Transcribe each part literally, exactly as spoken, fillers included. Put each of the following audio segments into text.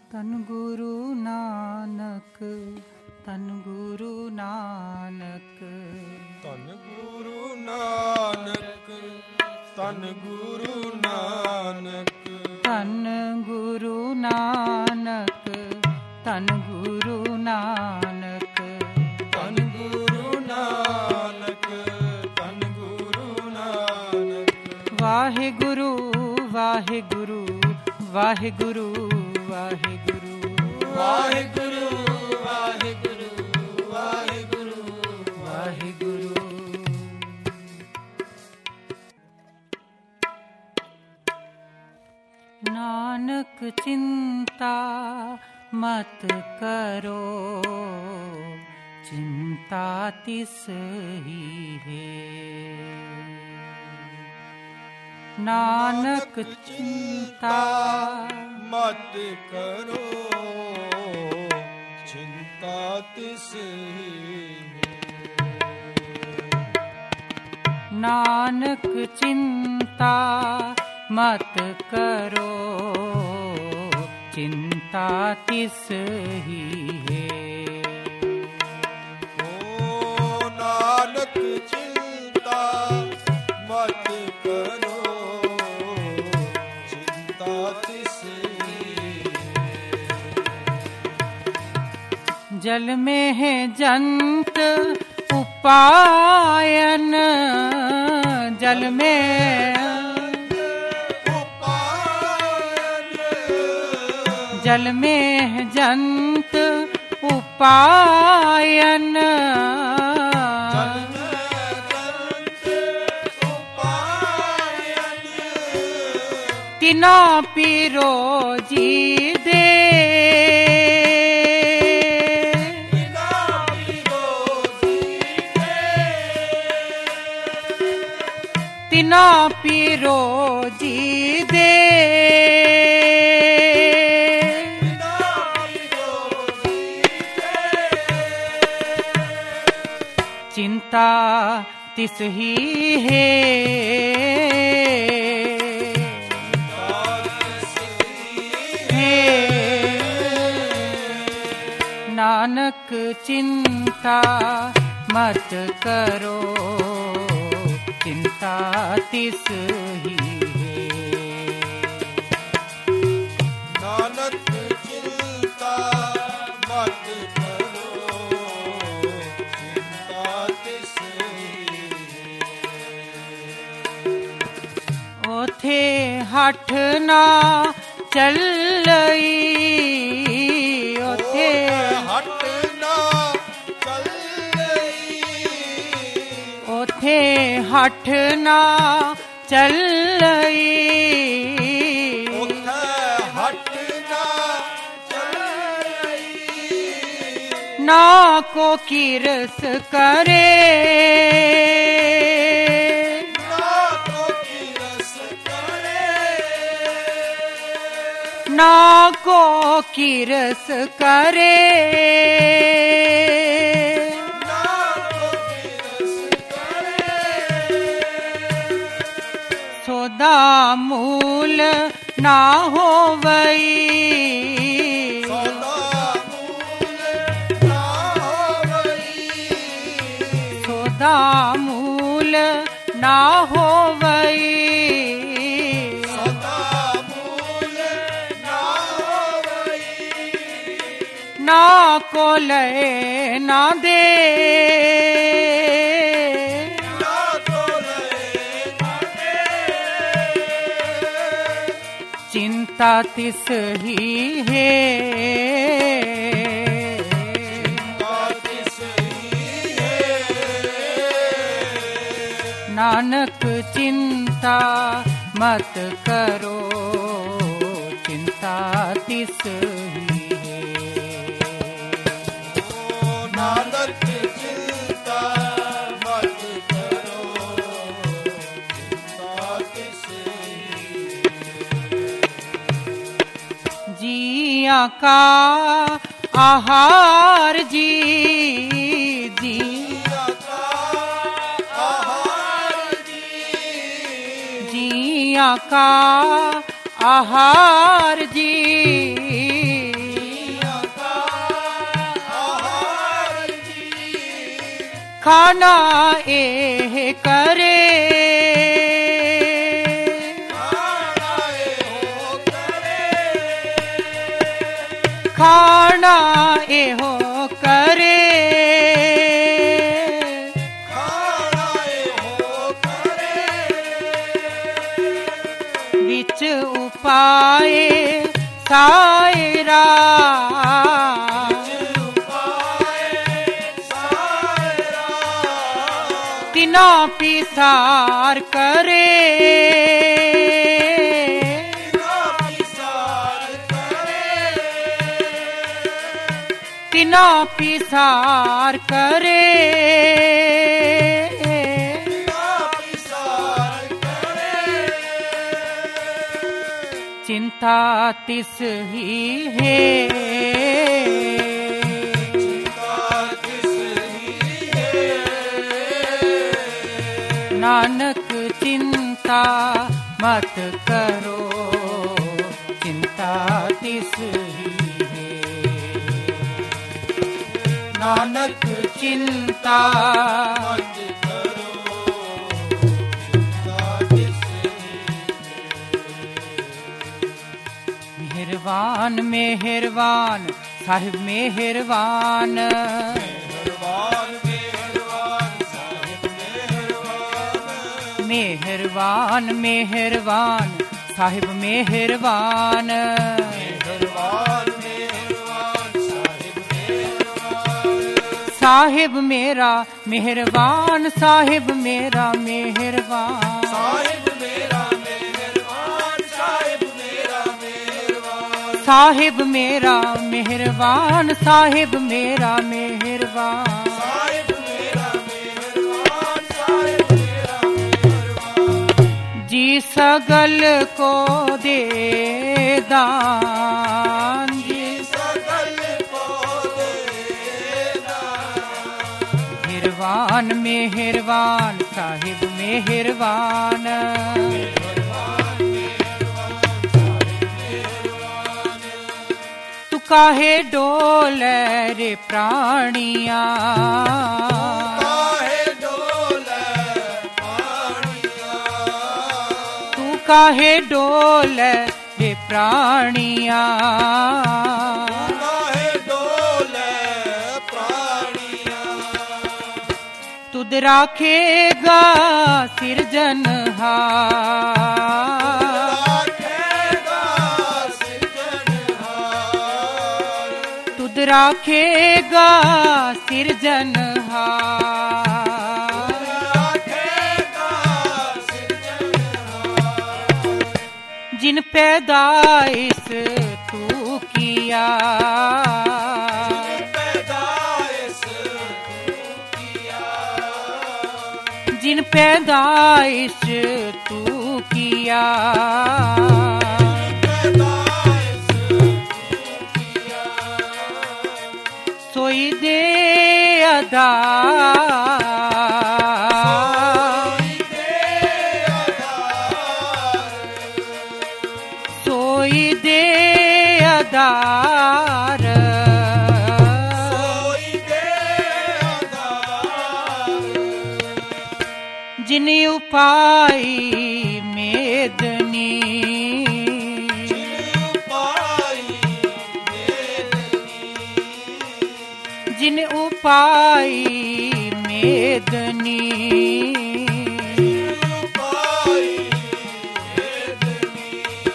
तन गुरु नानक, तन गुरु नानक, तन गुरु नानक, तन गुरु नानक, तन गुरु नानक, तन गुरु नानक, तन गुरु नानक, तन गुरु नानक। वाहिगुरु वाहिगुरु वाहिगुरु वाहिगुरु वाहिगुरु वाहिगुरु वाहिगुरु वाहिगुरु। नानक चिंता मत करो, चिंता तिस ही है। नानक चिंता मत करो, चिंता तिस ही है। नानक चिंता मत करो, चिंता तिस ही है। ओ नानक चिंता मत करो, चिंता तिस ही है। जल में है जंत उपायन, जल में जल में है जंत उपायन, जल में जंत उपायन, तिना पीरो जी दे, तिना पीरो जी दे, तिना पीरो जी दे। चिंता तिस ही है, है। नानक चिंता मत करो, चिंता तिस ही है। नानक चिंता मत करो, चिंता तिस ही है। ओथे हठ ना चलई, ओथे हट ना चलई, ओथे हठ ना चलई, उठे हट ना चलई, ना को किरस करे, ना तो किरस करे, ना को किरस करे। ना तो किरस करे। सोदा मूल ना होवई, सदा मूल ना होवई, सोदा मूल ना होवई, सदा मूल ना होवई, ना को लय ना दे, ना तो लय ना दे। चिंता तिस ही है। चिंता तिस ही है। नानक चिंता मत करो, चिंता तिस ही है। ओ नानक चिंता मत करो, चिंता तिस ही है। जिया का आहार जी, जिया का आहार जी, जिया का आहार जी, खाना एह करे, खाना एहो करे, खाना एहो करे, विच उपाय सायरा, तिना पिसार करे, तिना पिसार करे, चिंता तिस ही है, नानक चिंता मत करो, चिंता तिस ही है। नानक चिंता मत करो, चिंता तिस ही है। मेहरबान मेहरबान साहिब मेहरबान, मेहरबान मेहरबान साहिब मेहरबान, मेहरबान मेहरबान साहिब मेहरबान, साहिब मेरा मेहरबान, साहिब मेरा मेहरबान, साहिब मेरा मेहरबान, साहिब मेरा मेहरबान, साहिब मेरा मेहरबान, साहिब मेरा मेहरबान, साहिब मेरा मेहरबान, साहिब मेरा मेहरबान, जी सगल को दे दान, जी सकल को दे दान, मेहरबान मेहरबान साहिब मेहरबान, मेहरबान मेहरबान साहिब मेहरबान, तू काहे डोले रे प्राणिया, काहे डोले पानिया, तू काहे डोले रे प्राणिया, काहे डोले प्राणिया, तुद राखेगा सिरजनहार, राखेगा सिरजनहार, तुद राखेगा सिरजनहार, राखेगा सिरजनहार, जिन पैदाइश तू किया, पैदाइश तू किया, जिन पैदाइश तू किया, पैदाइश तू किया, सोई दे अदार, सोई दे सोई दे अदार, अदार, सोई दे अदार, जिन उपाय मेदनी, उपाई मेदनी, जिन उपाय मेदनी, उपाई मेदनी,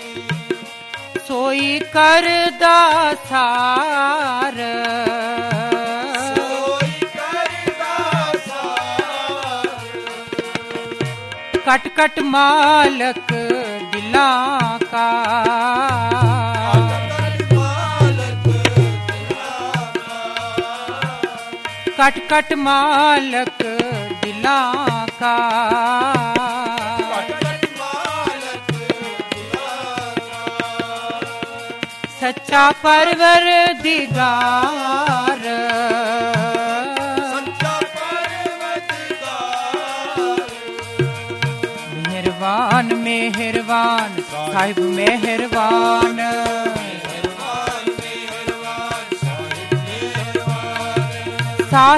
सोई करदा सार, सोई करदा सार, कट कट मालक दिलां का, कट मालक दिला का, कट कट मालक दिलां का, कट मालक दिला का, सच्चा परवरदिगार, सच्चा परवरदिगार, मेहरबान मेहरबान साहिब मेहरबान, मेहरबान मेहरबान साहिब मेहरबान,